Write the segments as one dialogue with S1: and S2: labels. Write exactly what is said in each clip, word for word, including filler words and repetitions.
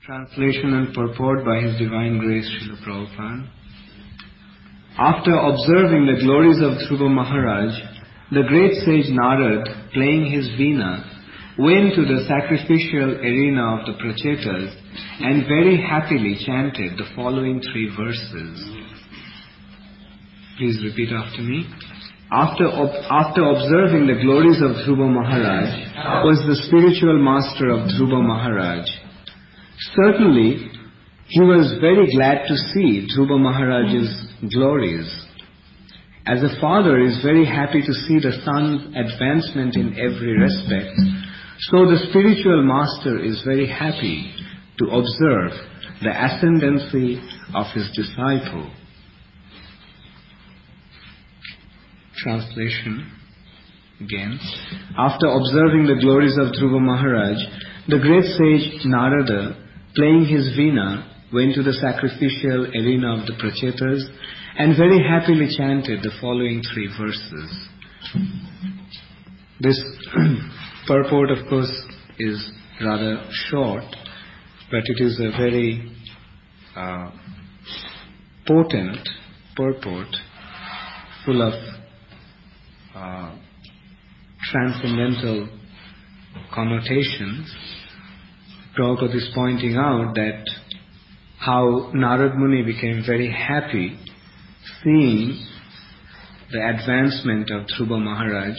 S1: Translation and purport by His Divine Grace Srila Prabhupada. After observing the glories of Dhruva Maharaj, the great sage Narad, playing his veena, went to the sacrificial arena of the Prachetas and very happily chanted the following three verses. Please repeat after me. After, ob- after observing the glories of Dhruva Maharaj was the spiritual master of Dhruva Maharaj. Certainly, he was very glad to see Dhruva Maharaj's glories. As a father is very happy to see the son's advancement in every respect, so the spiritual master is very happy to observe the ascendancy of his disciple. Translation again. After observing the glories of Dhruva Maharaj, the great sage Narada, playing his veena, went to the sacrificial arena of the Prachetas and very happily chanted the following three verses. This purport, of course, is rather short, but it is a very uh, potent purport, full of uh, transcendental connotations. Prabhupada is pointing out that how Narad Muni became very happy seeing the advancement of Dhruva Maharaj,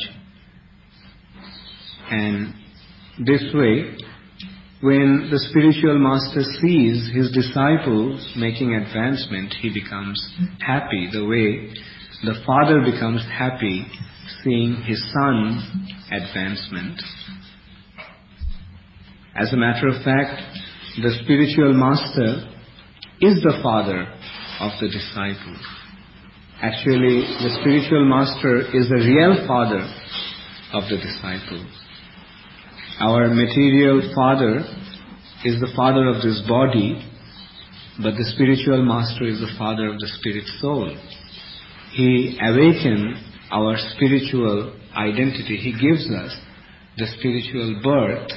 S1: and this way, when the spiritual master sees his disciples making advancement, he becomes happy the way the father becomes happy seeing his son's advancement. As a matter of fact, the spiritual master is the father of the disciple. Actually, the spiritual master is the real father of the disciple. Our material father is the father of this body, but the spiritual master is the father of the spirit soul. He awakens our spiritual identity. He gives us the spiritual birth.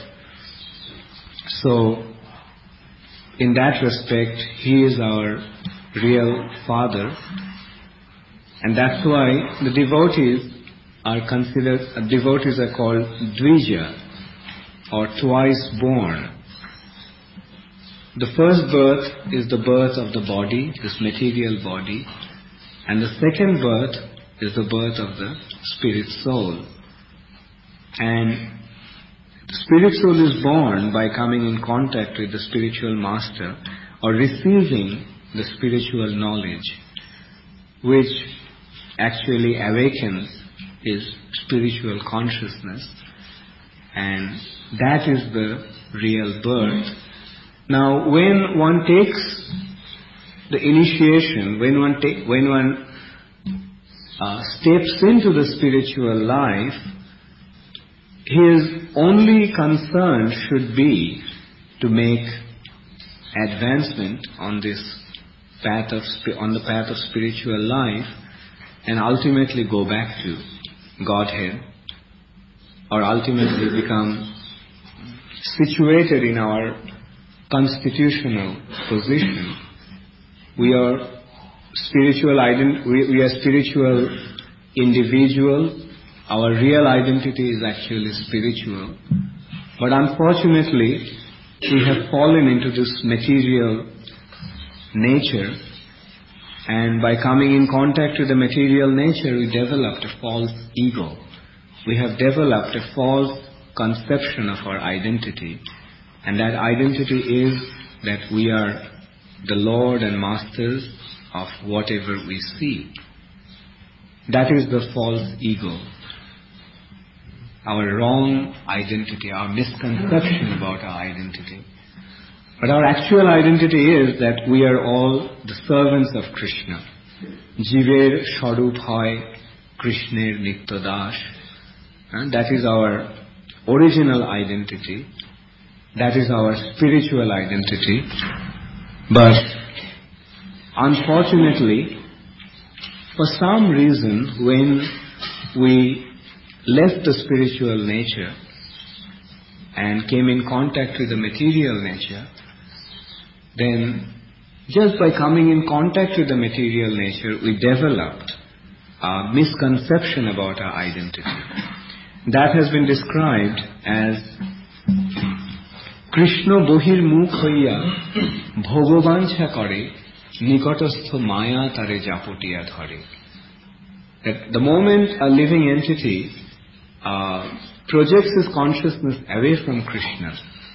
S1: So, in that respect, he is our real father, and that's why the devotees are considered, uh, devotees are called Dvija, or twice born. The first birth is the birth of the body, this material body, and the second birth is the birth of the spirit soul. And the spirit soul is born by coming in contact with the spiritual master or receiving the spiritual knowledge, which actually awakens his spiritual consciousness, and that is the real birth. Now, when one takes the initiation, when one ta- when one uh, steps into the spiritual life, his only concern should be to make advancement on this path of on the path of spiritual life, and ultimately go back to Godhead, or ultimately become situated in our constitutional position. We are spiritual ident- we, we are spiritual individuals. Our real identity is actually spiritual. But unfortunately, we have fallen into this material nature, and by coming in contact with the material nature, we developed a false ego. We have developed a false conception of our identity, and that identity is that we are the Lord and Masters of whatever we see. That is the false ego. Our wrong identity, our misconception about our identity. But our actual identity is that we are all the servants of Krishna. Jiver Sharup Hai Krishner Nityadas. And that is our original identity. That is our spiritual identity. But unfortunately, for some reason, when we left the spiritual nature and came in contact with the material nature, then just by coming in contact with the material nature, we developed a misconception about our identity. That has been described as Krishna bohir mukh hoiya bhogobancha kore nikotostho maya tare japotiya dhare. That the moment a living entity uh, projects his consciousness away from Krishna,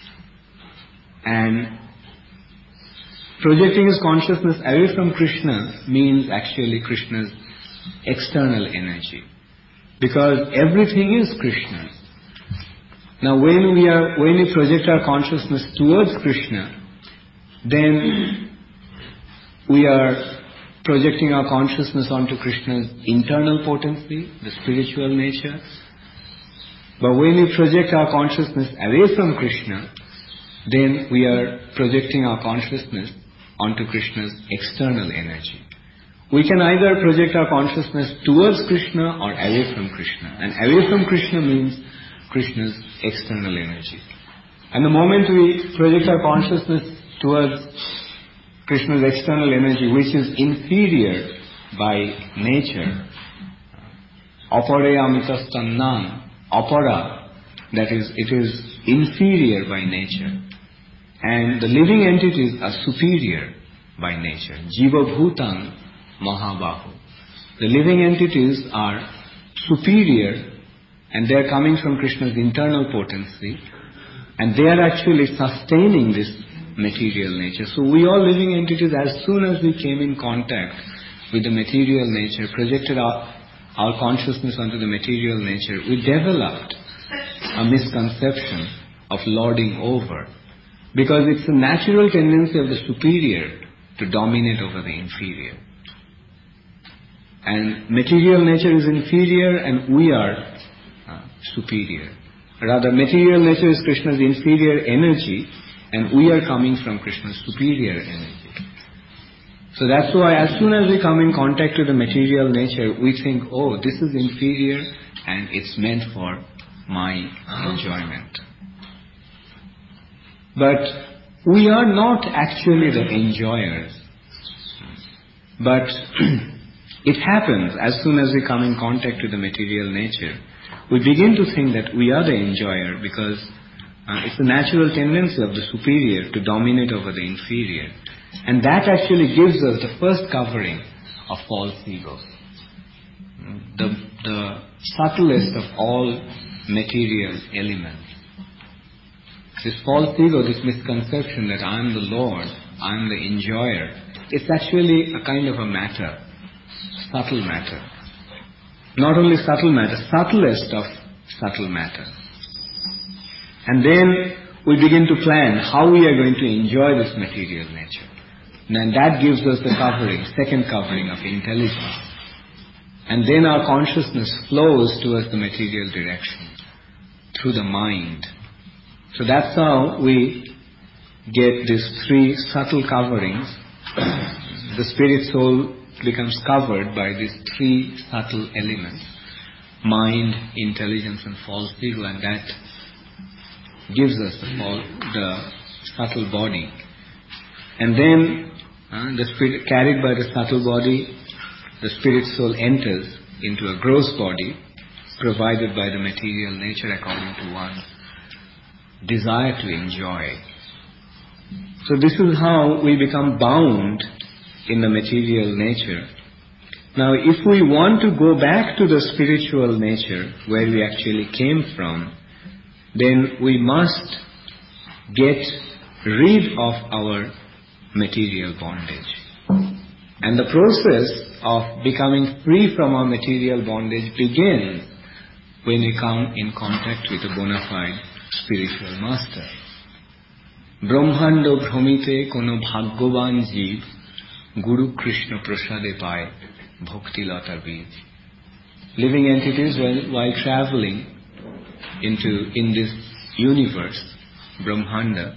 S1: and projecting his consciousness away from Krishna means actually Krishna's external energy, because everything is Krishna. Now when we are when we project our consciousness towards Krishna, then we are projecting our consciousness onto Krishna's internal potency, the spiritual nature. But when we project our consciousness away from Krishna, then we are projecting our consciousness onto Krishna's external energy. We can either project our consciousness towards Krishna or away from Krishna. And away from Krishna means Krishna's external energy. And the moment we project our consciousness towards Krishna's external energy, which is inferior by nature, apare amitastannam, apara, that is, it is inferior by nature. And the living entities are superior by nature. Jiva bhutan mahabahu. The living entities are superior, and they are coming from Krishna's internal potency, and they are actually sustaining this material nature. So we all living entities, as soon as we came in contact with the material nature, projected our, our consciousness onto the material nature, we developed a misconception of lording over, because it's a natural tendency of the superior to dominate over the inferior. And material nature is inferior and we are uh, superior. Rather, material nature is Krishna's inferior energy and we are coming from Krishna's superior energy. So that's why as soon as we come in contact with the material nature, we think, oh, this is inferior and it's meant for my enjoyment. But we are not actually the enjoyers. But it happens as soon as we come in contact with the material nature, we begin to think that we are the enjoyer, because uh, it's the natural tendency of the superior to dominate over the inferior. And that actually gives us the first covering of false ego. The, the subtlest of all material elements. This false ego, this misconception that I am the Lord, I am the enjoyer, it's actually a kind of a matter, subtle matter. Not only subtle matter, subtlest of subtle matter. And then we begin to plan how we are going to enjoy this material nature. And that gives us the covering, second covering of intelligence. And then our consciousness flows towards the material direction through the mind. So that's how we get these three subtle coverings. The spirit soul becomes covered by these three subtle elements: mind, intelligence and false ego, and that gives us the, fall, the subtle body. And then uh, the spirit, carried by the subtle body, the spirit soul enters into a gross body provided by the material nature according to one's desire to enjoy. So this is how we become bound in the material nature. Now if we want to go back to the spiritual nature where we actually came from, then we must get rid of our material bondage. And the process of becoming free from our material bondage begins when we come in contact with a bona fide spiritual master. Brahmando bhramite kono bhagyavan jeev Guru Krishna prasade paye bhakti lata bij. Living entities, while, while traveling into in this universe, Brahmanda,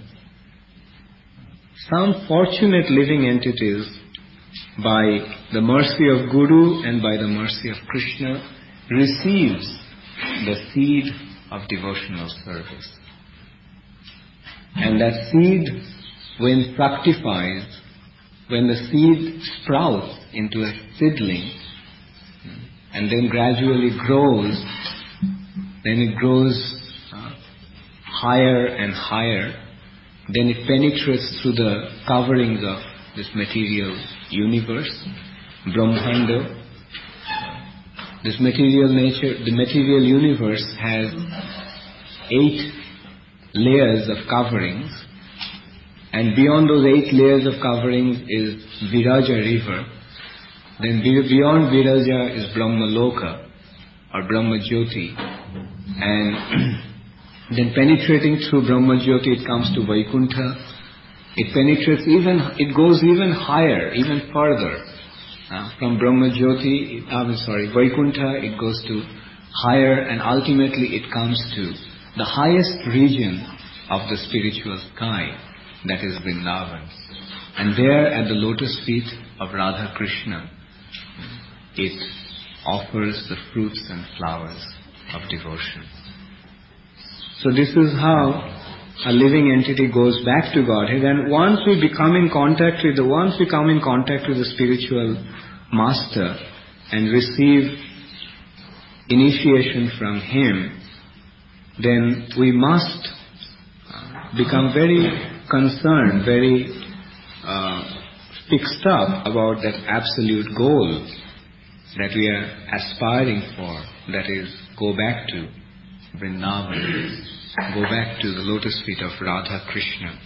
S1: some fortunate living entities, by the mercy of Guru and by the mercy of Krishna, receives the seed of devotional service. And that seed when fructifies, when the seed sprouts into a seedling and then gradually grows, then it grows uh, higher and higher, then it penetrates through the coverings of this material universe, Brahmanda. This material nature, the material universe has eight layers of coverings, and beyond those eight layers of coverings is Viraja river. Then beyond Viraja is Brahmaloka or Brahma Jyoti, and then penetrating through Brahma Jyoti it comes to Vaikuntha. It penetrates even, it goes even higher, even further. Uh, from Brahma Jyoti, I'm sorry, Vaikuntha, it goes to higher, and ultimately it comes to the highest region of the spiritual sky, that is Vrindavan. And there at the lotus feet of Radha Krishna, it offers the fruits and flowers of devotion. So this is how a living entity goes back to Godhead, and once we become in contact with the, once we come in contact with the spiritual master and receive initiation from him, then we must become very concerned, very uh, fixed up about that absolute goal that we are aspiring for, that is, go back to Vrindavan, go back to the lotus feet of Radha Krishna.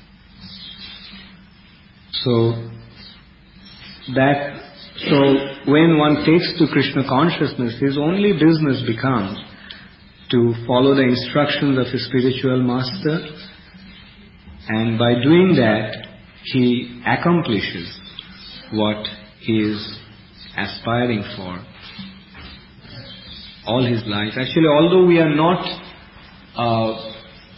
S1: So that, so when one takes to Krishna consciousness, his only business becomes to follow the instructions of his spiritual master, and by doing that, he accomplishes what he is aspiring for all his life. Actually, although we are not uh,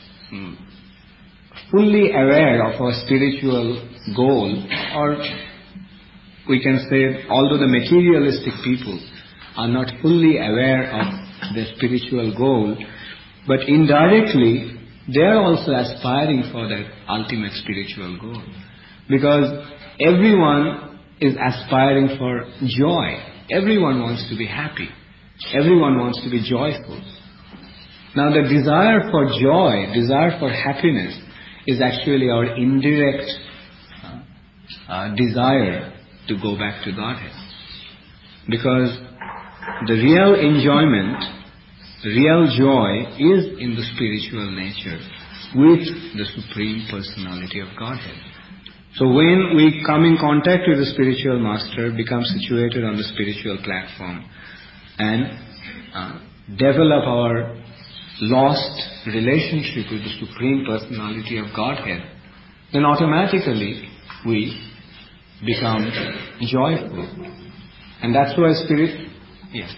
S1: fully aware of our spiritual goal, or we can say, although the materialistic people are not fully aware of their spiritual goal, but indirectly they are also aspiring for that ultimate spiritual goal. Because everyone is aspiring for joy. Everyone wants to be happy. Everyone wants to be joyful. Now the desire for joy, desire for happiness is actually our indirect uh, uh, desire to go back to Godhead. Because the real enjoyment, the real joy is in the spiritual nature with the Supreme Personality of Godhead. So when we come in contact with the spiritual master, become situated on the spiritual platform, and uh, develop our lost relationship with the Supreme Personality of Godhead, then automatically we become joyful. And that's why spirit, yes.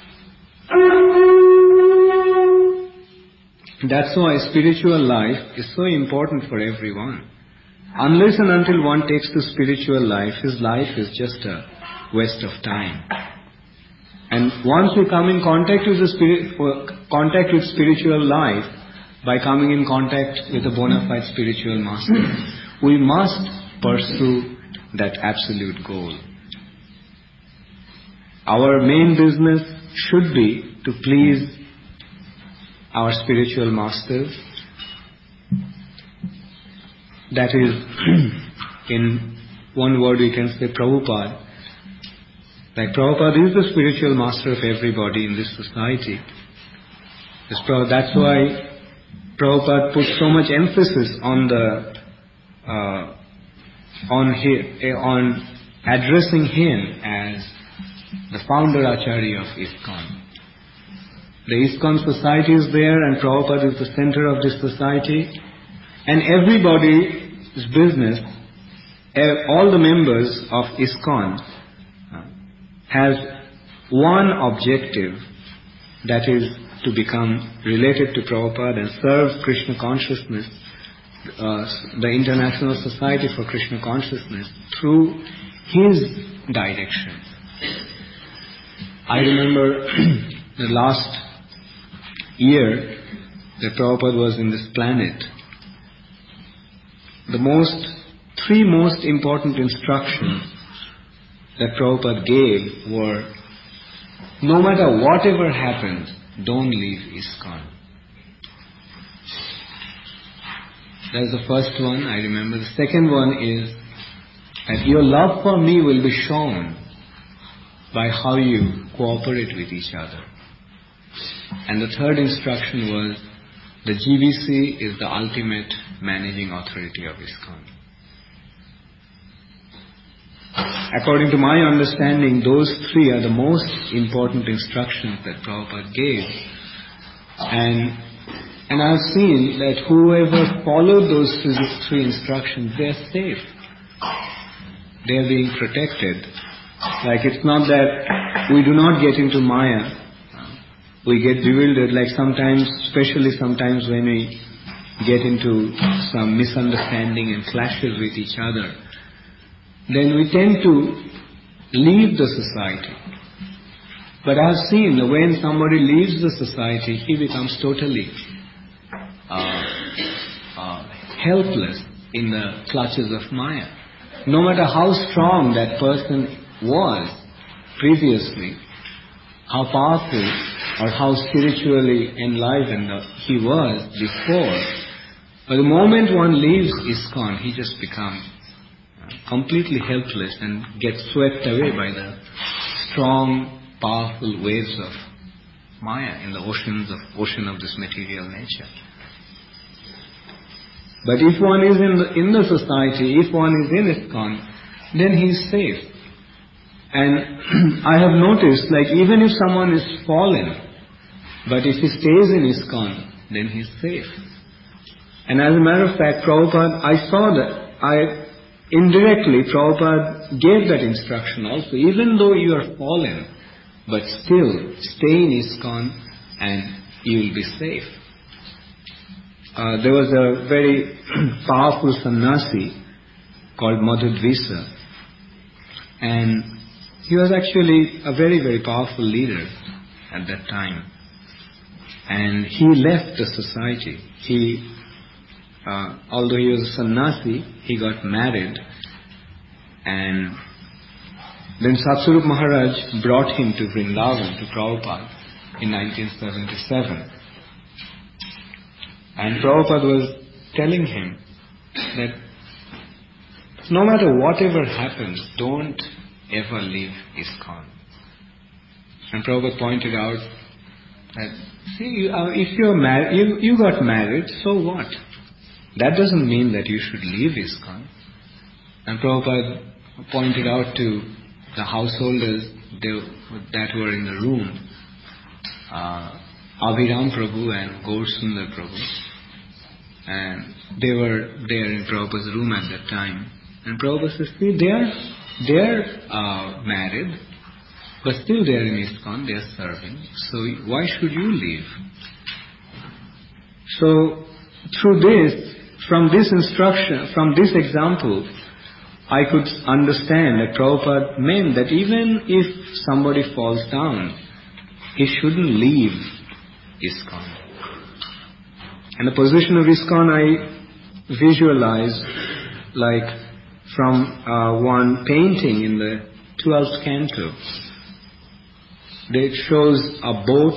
S1: That's why spiritual life is so important for everyone. Unless and until one takes to spiritual life, his life is just a waste of time. And once we come in contact with the spirit, contact with spiritual life, by coming in contact with a bona fide spiritual master, we must pursue that absolute goal. Our main business should be to please our spiritual masters. That is, in one word we can say Prabhupada. Like Prabhupada is the spiritual master of everybody in this society. That's why Prabhupada put so much emphasis on the uh, on his, on addressing him as the founder Acharya of ISKCON. The ISKCON society is there, and Prabhupada is the center of this society, and everybody's business, all the members of ISKCON has one objective, that is to become related to Prabhupada and serve Krishna consciousness, uh, the International Society for Krishna Consciousness, through his direction. I remember the last year that Prabhupada was in this planet, the most, three most important instructions that Prabhupada gave were, no matter whatever happens, don't leave ISKCON. That's the first one, I remember. The second one is that your love for me will be shown by how you cooperate with each other. And the third instruction was, the G B C is the ultimate managing authority of ISKCON. According to my understanding, those three are the most important instructions that Prabhupada gave. And, and I've seen that whoever followed those three instructions, they're safe. They're being protected. Like, it's not that we do not get into Maya. We get bewildered, like sometimes, especially sometimes when we get into some misunderstanding and clashes with each other, then we tend to leave the society. But I've seen that when somebody leaves the society, he becomes totally uh, uh, helpless in the clutches of Maya. No matter how strong that person was previously, how powerful or how spiritually enlivened he was before, but the moment one leaves ISKCON, he just becomes completely helpless and gets swept away by the strong, powerful waves of Maya in the oceans of ocean of this material nature. But if one is in the, in the society, if one is in ISKCON, then he is safe. And I have noticed, like, even if someone is fallen, but if he stays in ISKCON, then he is safe. And as a matter of fact, Prabhupada, I saw that, I indirectly, Prabhupada gave that instruction also. Even though you are fallen, but still stay in ISKCON and you will be safe. Uh, there was a very powerful sannyasi called Madhudvisa, and he was actually a very, very powerful leader at that time. And he left the society. He, uh, although he was a sannyasi, he got married, and then Satsarup Maharaj brought him to Vrindavan, to Prabhupada, in nineteen seventy-seven. And Prabhupada was telling him that no matter whatever happens, don't ever leave ISKCON. And Prabhupada pointed out that, see, you, uh, if you're married, you, you got married, so what? That doesn't mean that you should leave ISKCON. And Prabhupada pointed out to the householders they, that were in the room, uh, Abhiram Prabhu and Gaur Sundar Prabhu. And they were there in Prabhupada's room at that time. And Prabhupada says, see, they are, they are uh, married, but still they are in ISKCON, they are serving. So why should you leave? So through this, from this instruction, from this example, I could understand that Prabhupada meant that even if somebody falls down, he shouldn't leave ISKCON. And the position of ISKCON I visualize like from uh, one painting in the twelfth canto. It shows a boat,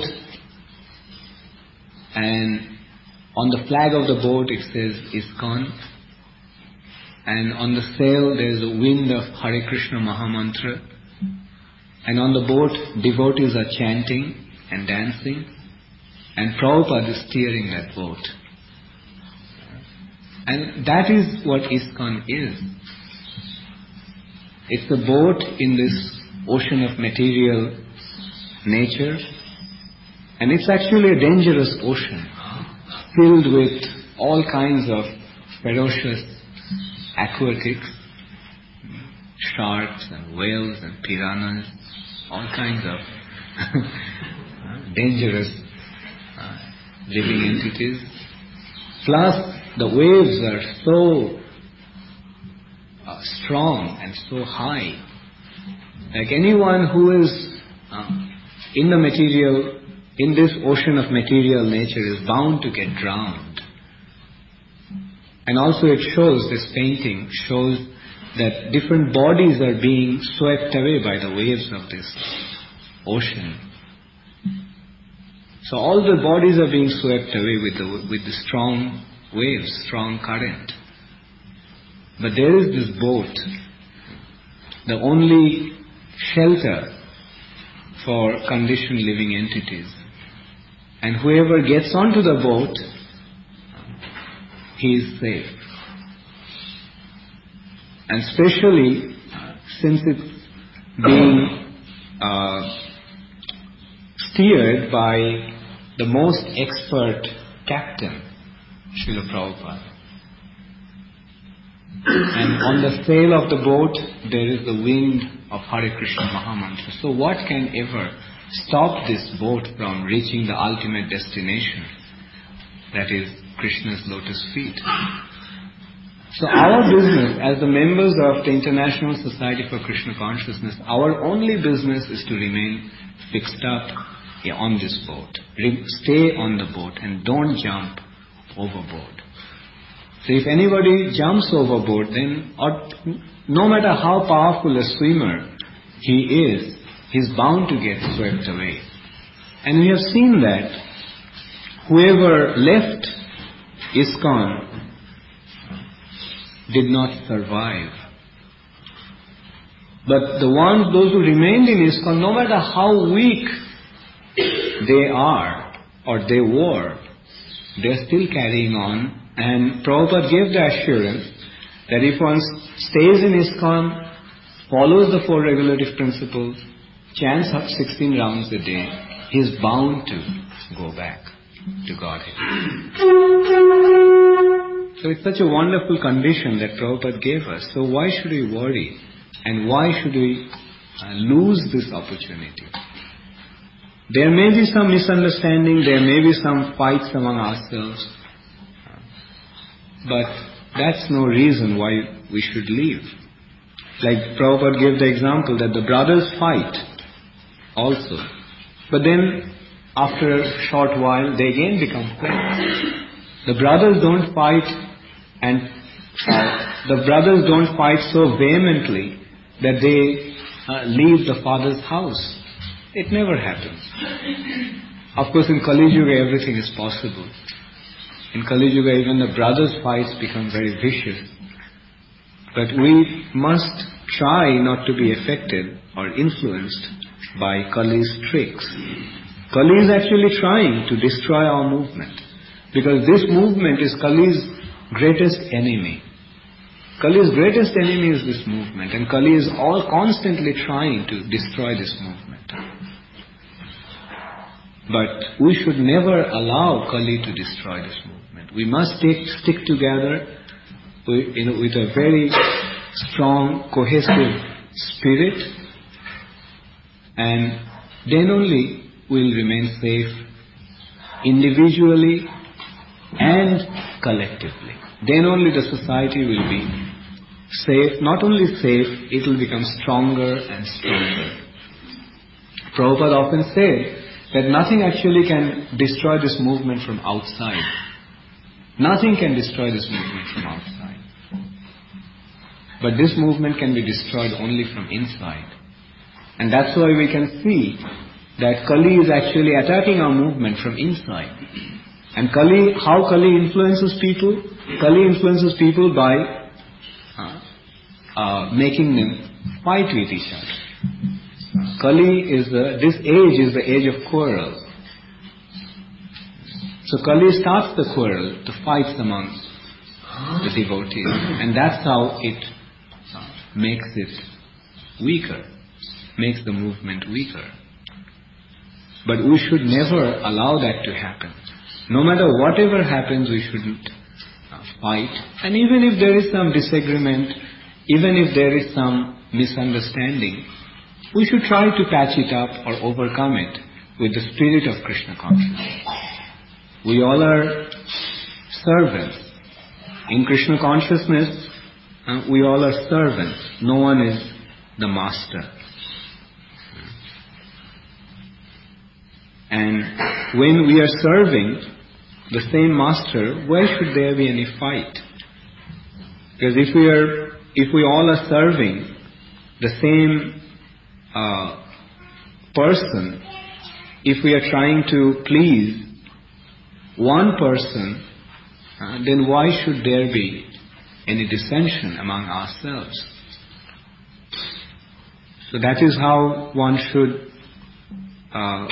S1: and on the flag of the boat it says ISKCON, and on the sail there is a wind of Hare Krishna Mahamantra, and on the boat devotees are chanting and dancing, and Prabhupada is steering that boat. And that is what ISKCON is. It's a boat in this ocean of material nature, and it's actually a dangerous ocean filled with all kinds of ferocious aquatics, sharks and whales and piranhas, all kinds of dangerous uh, living entities. Plus, the waves are so uh, strong and so high. Like anyone who is uh, in the material, in this ocean of material nature is bound to get drowned. And also it shows, this painting shows that different bodies are being swept away by the waves of this ocean. So all the bodies are being swept away with the, with the strong waves, strong current. But there is this boat, the only shelter for conditioned living entities. And whoever gets onto the boat, he is safe. And especially since it's being uh, steered by the most expert captain, Srila Prabhupada. And on the sail of the boat, there is the wind of Hare Krishna Mahamantra. So what can ever stop this boat from reaching the ultimate destination? That is Krishna's lotus feet. So our business as the members of the International Society for Krishna Consciousness, our only business is to remain fixed up on this boat. Stay on the boat and don't jump overboard. So if anybody jumps overboard, then or no matter how powerful a swimmer he is, he's bound to get swept away. And we have seen that whoever left ISKCON did not survive. But the ones, those who remained in ISKCON, no matter how weak they are or they were, they're still carrying on. And Prabhupada gave the assurance that if one stays in ISKCON, follows the four regulative principles, chants up sixteen rounds a day, he is bound to go back to Godhead. So it's such a wonderful condition that Prabhupada gave us. So why should we worry? And why should we uh, lose this opportunity? There may be some misunderstanding, there may be some fights among ourselves, but that's no reason why we should leave. Like Prabhupada gave the example that the brothers fight also. But then after a short while they again become friends. The brothers don't fight and uh, the brothers don't fight so vehemently that they uh, leave the father's house. It never happens. Of course in Kali Yuga everything is possible. In Kali Yuga even the brothers' fights become very vicious. But we must try not to be affected or influenced by Kali's tricks. Kali is actually trying to destroy our movement. Because this movement is Kali's greatest enemy. Kali's greatest enemy is this movement. And Kali is all constantly trying to destroy this movement. But we should never allow Kali to destroy this movement. We must take, stick together with, you know, with a very strong, cohesive spirit, and then only we'll remain safe individually and collectively. Then only the society will be safe. Not only safe, it will become stronger and stronger. Prabhupada often said that nothing actually can destroy this movement from outside. Nothing can destroy this movement from outside. But this movement can be destroyed only from inside. And that's why we can see that Kali is actually attacking our movement from inside. And Kali, how Kali influences people? Kali influences people by uh, uh, making them fight with each other. Kali is the, this age is the age of quarrel. So Kali starts the quarrel, the fights among the devotees. And that's how it makes it weaker, makes the movement weaker. But we should never allow that to happen. No matter whatever happens, we shouldn't uh, fight. And even if there is some disagreement, even if there is some misunderstanding, we should try to patch it up or overcome it with the spirit of Krishna consciousness. We all are servants. In Krishna consciousness, uh, we all are servants. No one is the master. And when we are serving the same master, why should there be any fight? Because if we are, if we all are serving the same uh, person, if we are trying to please one person, uh, then why should there be any dissension among ourselves? So that is how one should uh,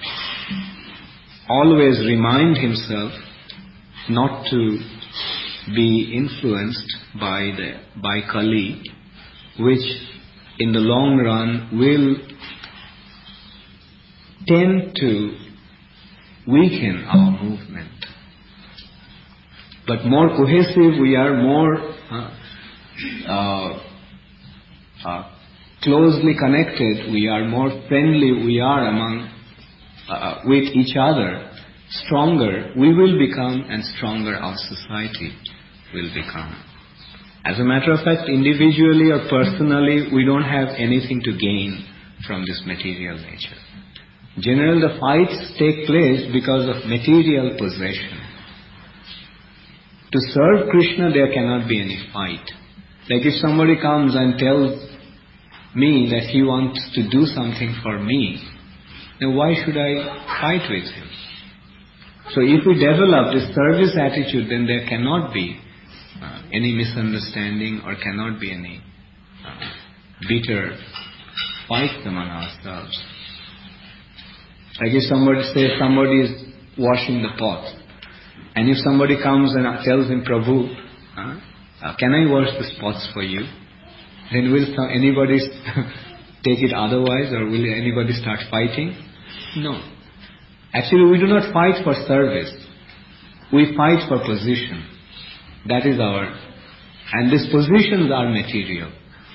S1: always remind himself not to be influenced by the by Kali, which in the long run will tend to weaken our movement. But more cohesive we are, more uh, uh, uh, closely connected we are, more friendly we are among uh, with each other, stronger we will become, and stronger our society will become. As a matter of fact, individually or personally, we don't have anything to gain from this material nature. Generally, the fights take place because of material possession. To serve Krishna, there cannot be any fight. Like if somebody comes and tells me that he wants to do something for me, then why should I fight with him? So if we develop this service attitude, then there cannot be uh, any misunderstanding, or cannot be any uh, bitter fights among ourselves. Like if somebody says somebody is washing the pot, and if somebody comes and tells him, Prabhu, uh, uh, can I wash the pots for you? Then will some, anybody take it otherwise, or will anybody start fighting? No. Actually, we do not fight for service. We fight for position. That is our... And these positions are material.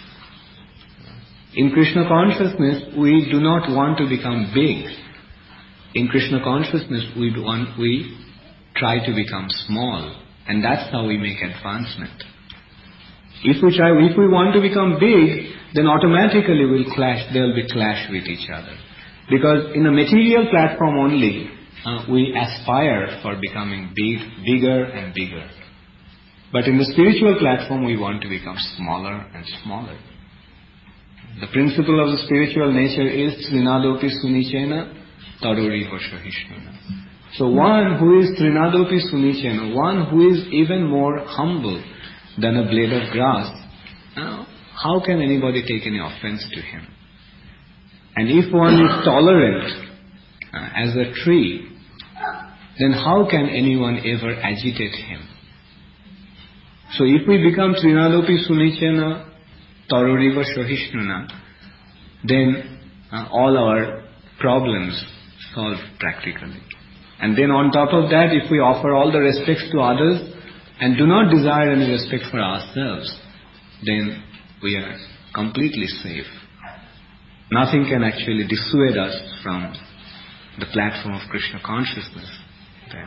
S1: In Krishna consciousness, we do not want to become big. In Krishna consciousness, we want, we try to become small. And that's how we make advancement. If we try, if we want to become big, then automatically we'll clash, there will be clash with each other. Because in a material platform only, uh, we aspire for becoming big, bigger and bigger. But in the spiritual platform, we want to become smaller and smaller. The principle of the spiritual nature is Trinadopi Sunichena Taruriva Shahishnuna. So one who is Trinadopi Sunichena, one who is even more humble than a blade of grass, now, how can anybody take any offense to him? And if one is tolerant uh, as a tree, then how can anyone ever agitate him? So if we become Trinadopi Sunichena Taruriva Shahishnuna, then uh, all our problems solve practically. And then on top of that, if we offer all the respects to others and do not desire any respect for ourselves, then we are completely safe. Nothing can actually dissuade us from the platform of Krishna consciousness. Then.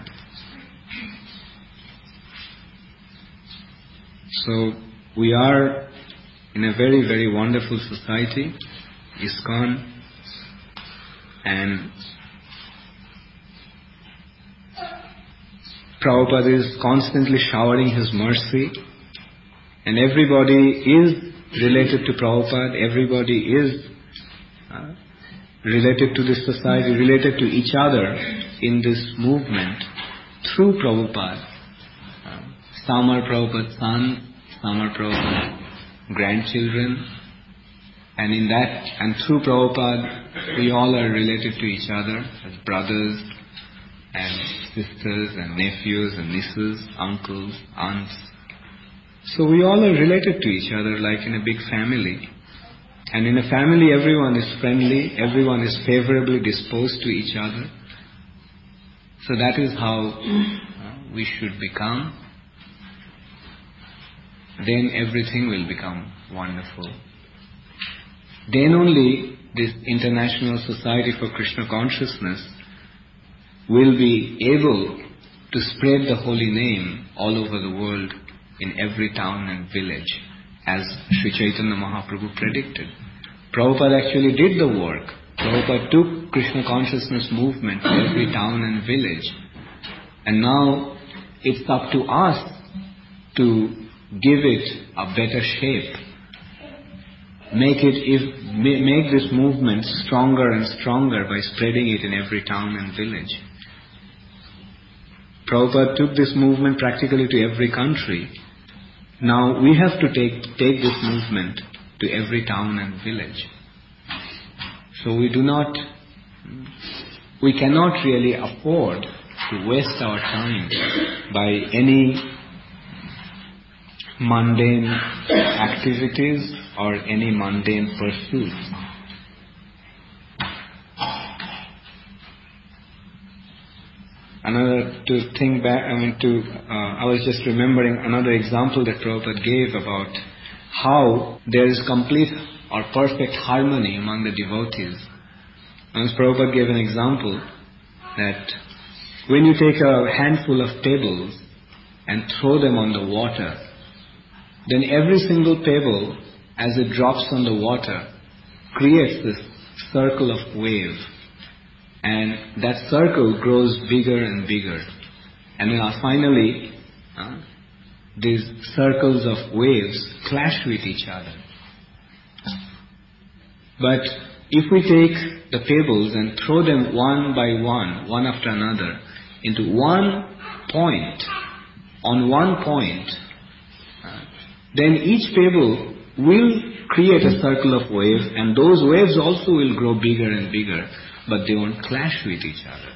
S1: So we are in a very, very wonderful society, ISKCON, and Prabhupada is constantly showering his mercy, and everybody is related to Prabhupada, everybody is uh, related to this society, related to each other in this movement through Prabhupada. Uh, some are Prabhupada's sons, some are Prabhupada's grandchildren, and in that, and through Prabhupada, we all are related to each other as brothers and sisters and nephews and nieces, uncles, aunts. So we all are related to each other like in a big family. And in a family, everyone is friendly, everyone is favorably disposed to each other. So that is how uh, we should become. Then everything will become wonderful. Then only this International Society for Krishna Consciousness will be able to spread the holy name all over the world in every town and village, as Sri Chaitanya Mahaprabhu predicted. Prabhupada actually did the work. Prabhupada took Krishna consciousness movement to every town and village. And now it's up to us to give it a better shape, make it if, make this movement stronger and stronger by spreading it in every town and village. Prabhupada took this movement practically to every country. Now we have to take, take this movement to every town and village. So we do not, we cannot really afford to waste our time by any mundane activities or any mundane pursuits. Another, to think back, I mean to, uh, I was just remembering another example that Prabhupada gave about how there is complete or perfect harmony among the devotees. Once Prabhupada gave an example that when you take a handful of pebbles and throw them on the water, then every single pebble, as it drops on the water, creates this circle of wave. And that circle grows bigger and bigger. And then finally, uh, these circles of waves clash with each other. But if we take the pebbles and throw them one by one, one after another, into one point, on one point, uh, then each pebble will create a circle of waves, and those waves also will grow bigger and bigger, but they won't clash with each other.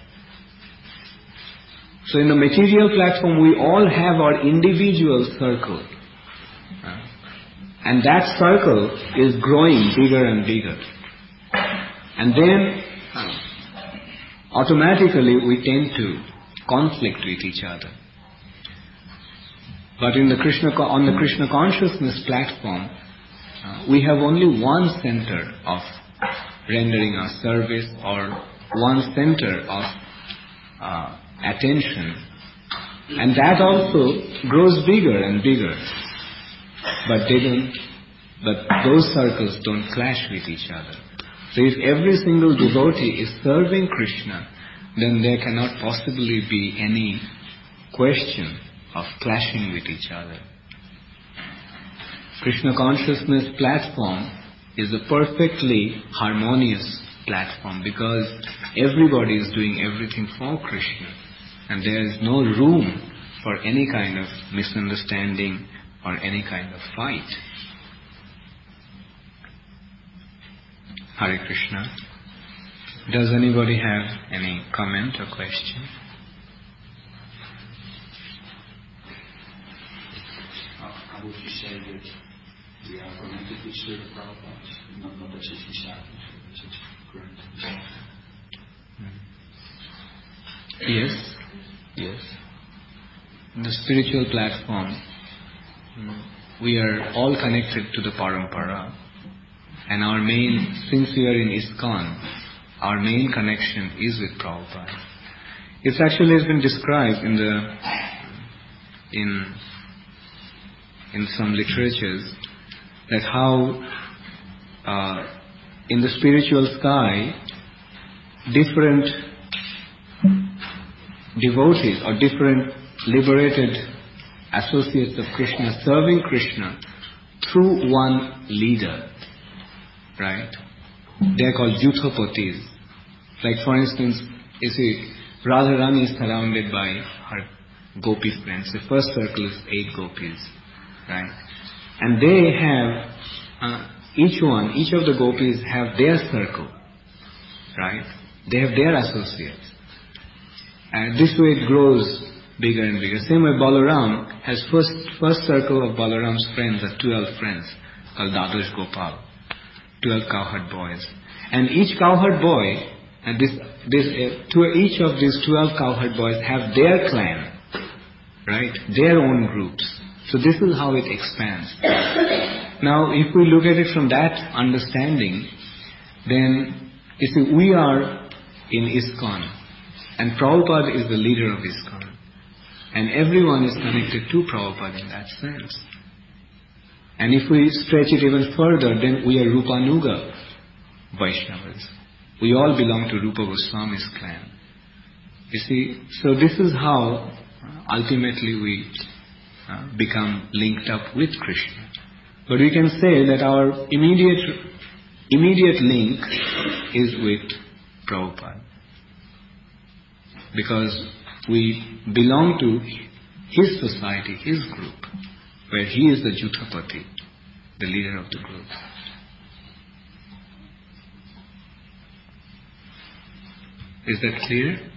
S1: So in the material platform, we all have our individual circle. Uh, and that circle is growing bigger and bigger. And then, uh, automatically we tend to conflict with each other. But in the Krishna, on the Krishna consciousness platform, uh, we have only one center of rendering our service, or one center of uh, attention, and that also grows bigger and bigger. But they don't. But those circles don't clash with each other. So if every single devotee is serving Krishna, then there cannot possibly be any question of clashing with each other. Krishna consciousness platform is a perfectly harmonious platform because everybody is doing everything for Krishna, and there is no room for any kind of misunderstanding or any kind of fight. Hare Krishna. Does anybody have any comment or question?
S2: How would you say that we are romantically sure of Prabhupada? Not, not that she's disciples, is it correct?
S1: Yes, yes. In the spiritual platform, we are all connected to the Parampara. And our main, since we are in ISKCON, our main connection is with Prabhupada. It's actually has been described in the in in some literatures that how uh, in the spiritual sky different devotees or different liberated associates of Krishna serving Krishna through one leader. Right? They are called Yuthopatis. Like for instance, you see, Radharani is surrounded by her gopi friends. The first circle is eight gopis. Right? And they have, uh, each one, each of the gopis have their circle. Right? They have their associates. And this way it grows bigger and bigger. Same way Balaram has first, first circle of Balaram's friends are twelve friends called Dadosh Gopal. twelve cowherd boys. And each cowherd boy, and this, this, uh, to each of these twelve cowherd boys have their clan, right? Their own groups. So this is how it expands. Now, if we look at it from that understanding, then you see, we are in ISKCON, and Prabhupada is the leader of ISKCON, and everyone is connected to Prabhupada in that sense. And if we stretch it even further, then we are Rupanuga Vaishnavas. We all belong to Rupa Goswami's clan. You see, so this is how ultimately we uh, become linked up with Krishna. But we can say that our immediate immediate link is with Prabhupada, because we belong to his society, his group, where he is the Juthapati, the leader of the group. Is that clear? Okay.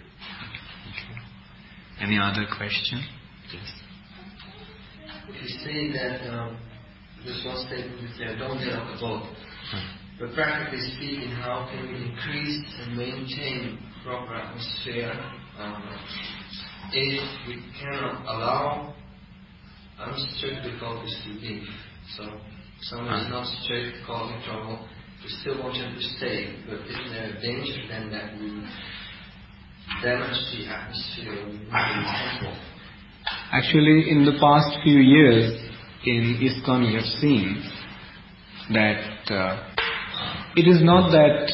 S1: Any other question? Yes.
S3: If you say that um, this one statement is there, don't get off the boat. Hmm. But practically speaking, how can we increase and maintain proper atmosphere um, if we cannot allow unstrict difficulties to leave? So someone is not strict, causing trouble, we still want them to stay, but isn't there a danger then that we damage the atmosphere of the temple?
S1: Actually, in the past few years in ISKCON we have seen that uh, it is not that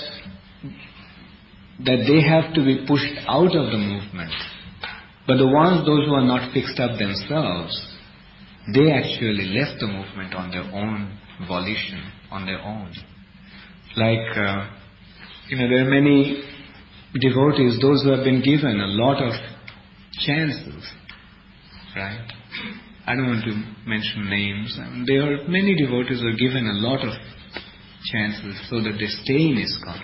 S1: that they have to be pushed out of the movement, but the ones, those who are not fixed up themselves, they actually left the movement on their own volition, on their own. Like, uh, you know, there are many devotees, those who have been given a lot of chances, right? I don't want to mention names. I mean, there are many devotees who are given a lot of chances so that they stay in ISKCON.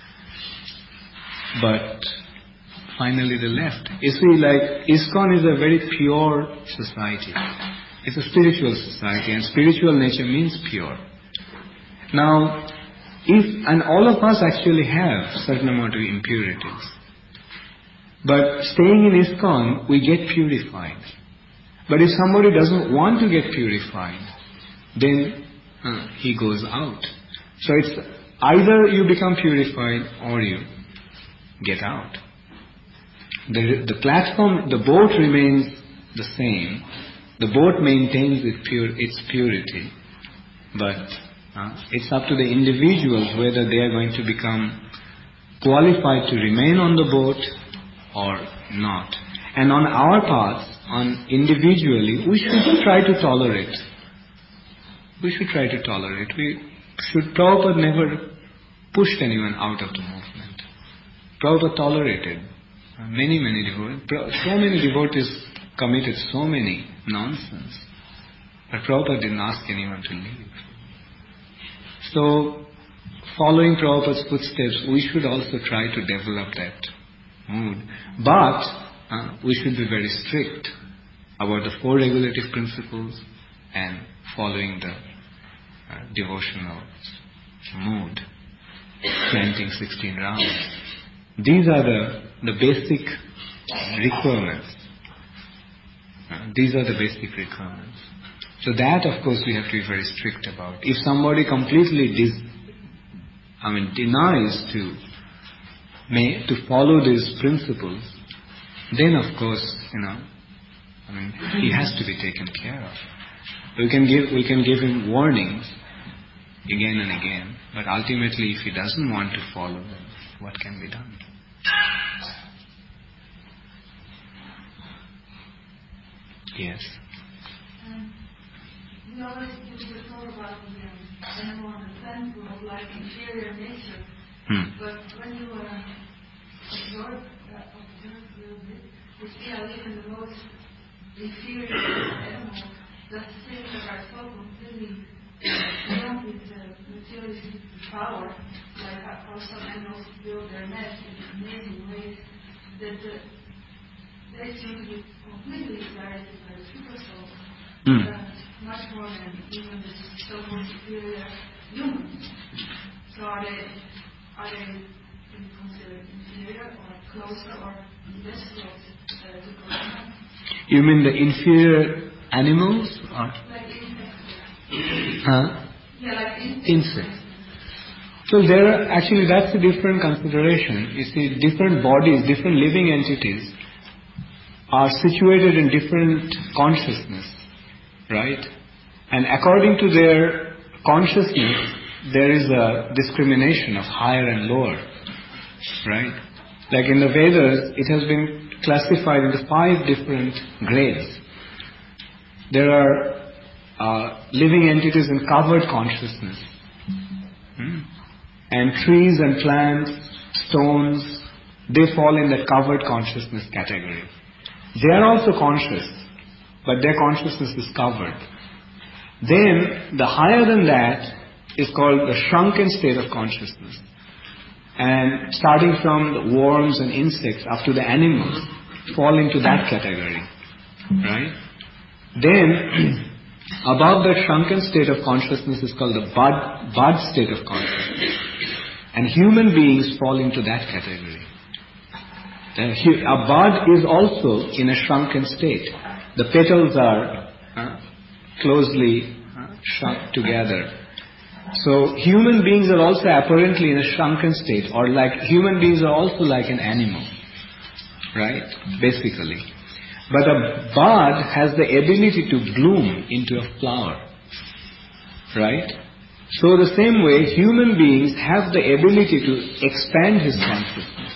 S1: But finally they left. You see, like, ISKCON is a very pure society. It's a spiritual society, and spiritual nature means pure. Now, if, and all of us actually have certain amount of impurities. But staying in ISKCON, we get purified. But if somebody doesn't want to get purified, then uh, he goes out. So it's either you become purified or you get out. The, the platform, the boat remains the same. The boat maintains its, pure, its purity. But uh, it's up to the individuals whether they are going to become qualified to remain on the boat or not. And on our path, on individually, we should try to tolerate. We should try to tolerate. We should, Prabhupada never pushed anyone out of the movement. Prabhupada tolerated many, many devotees. So many devotees committed so many nonsense. But Prabhupada didn't ask anyone to leave. So, following Prabhupada's footsteps, we should also try to develop that mood. But uh, we should be very strict about the four regulative principles and following the uh, devotional mood, chanting sixteen rounds. These are the, the basic requirements. Uh, these are the basic requirements. So that, of course, we have to be very strict about. If somebody completely dis, I mean, denies to may, to follow these principles, then, of course, you know, I mean, he has to be taken care of. We can give we can give him warnings again and again, but ultimately, if he doesn't want to follow them, what can be done? Yes.
S4: Um, we always use the talk about the um, animal and the plant world like inferior nature,
S1: Hmm.
S4: but when you uh, observe, uh, observe a little bit, you see how even the most inferior animal does things that are so completely beyond its uh, materialistic power, like how some animals build their nests in amazing ways that uh, they seem to be completely directed by the super soul,
S1: Mm.
S4: uh, much more than even the so-called superior humans. So are they, are they considered inferior or closer or less close uh, to Krishna?
S1: You mean the inferior animals? Or?
S4: Like insects.
S1: Huh?
S4: Yeah, like insects.
S1: Insects. So there are, actually that's a different consideration. You see, different bodies, different living entities are situated in different consciousness, right? And according to their consciousness, there is a discrimination of higher and lower, right? Like in the Vedas, it has been classified into five different grades. there are uh, living entities in covered consciousness. Hmm? And trees and plants, stones, they fall in that covered consciousness category. They are also conscious, but their consciousness is covered. Then, the higher than that is called the shrunken state of consciousness. And starting from the worms and insects up to the animals fall into that category. Right? Then, above that shrunken state of consciousness is called the bud, bud state of consciousness. And human beings fall into that category. The, a bud is also in a shrunken state. The petals are uh, closely uh, shrunk together. So human beings are also apparently in a shrunken state, or like human beings are also like an animal, right? Basically. But a bud has the ability to bloom into a flower, right? So the same way, human beings have the ability to expand his consciousness.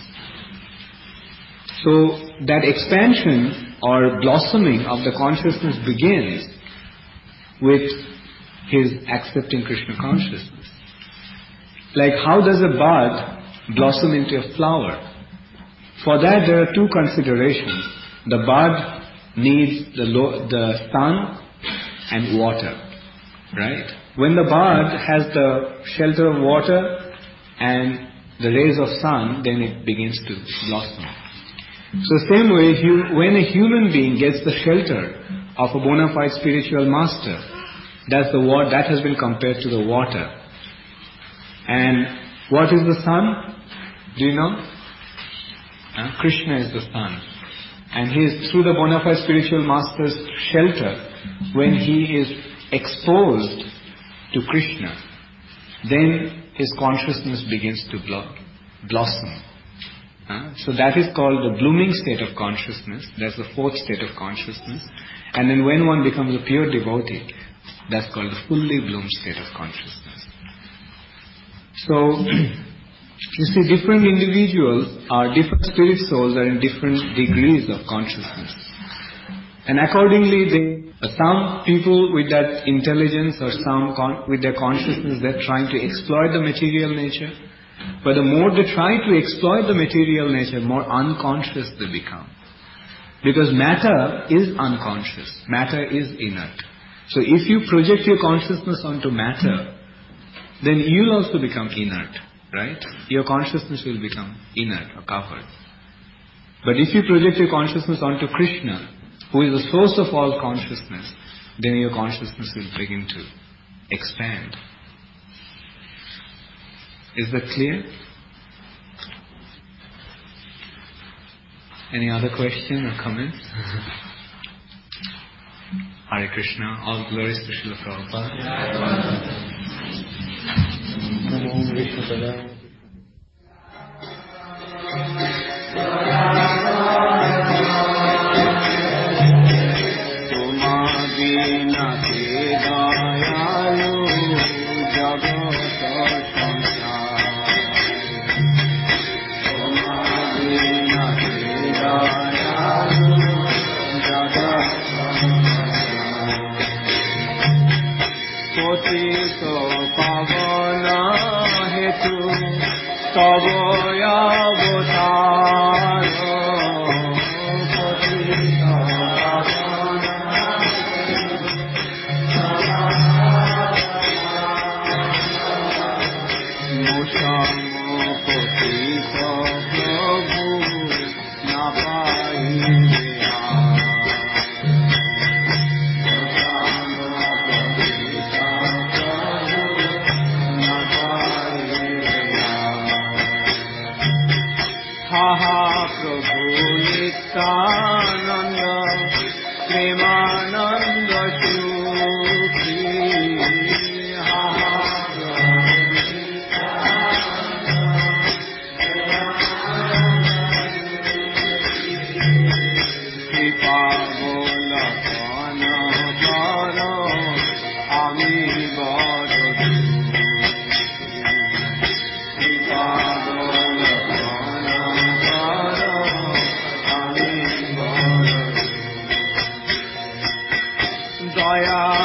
S1: So that expansion or blossoming of the consciousness begins with his accepting Krishna consciousness. Like how does a bud blossom into a flower? For that there are two considerations. The bud needs the, lo- the sun and water, right? When the bud has the shelter of water and the rays of sun, then it begins to blossom. So same way, when a human being gets the shelter of a bona fide spiritual master, that's the water, that has been compared to the water. And what is the sun? Do you know? Uh, Krishna is the sun. And he is through the bona fide spiritual master's shelter, when he is exposed to Krishna, then his consciousness begins to blo- blossom. Uh, so that is called the blooming state of consciousness. That's the fourth state of consciousness. And then when one becomes a pure devotee, that's called the fully bloomed state of consciousness. So, you see, different individuals are, different spirit souls are in different degrees of consciousness. And accordingly, they, some people with that intelligence or some con- with their consciousness, they're trying to exploit the material nature. But the more they try to exploit the material nature, more unconscious they become. Because matter is unconscious. Matter is inert. So if you project your consciousness onto matter, then you'll also become inert, right? Your consciousness will become inert or covered. But if you project your consciousness onto Krishna, who is the source of all consciousness, then your consciousness will begin to expand. Is that clear? Any other question or comments? Hare Krishna, all glories to Srila Prabhupada.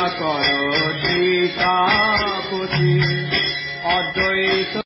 S1: করো সীতাপতি অদ্বৈত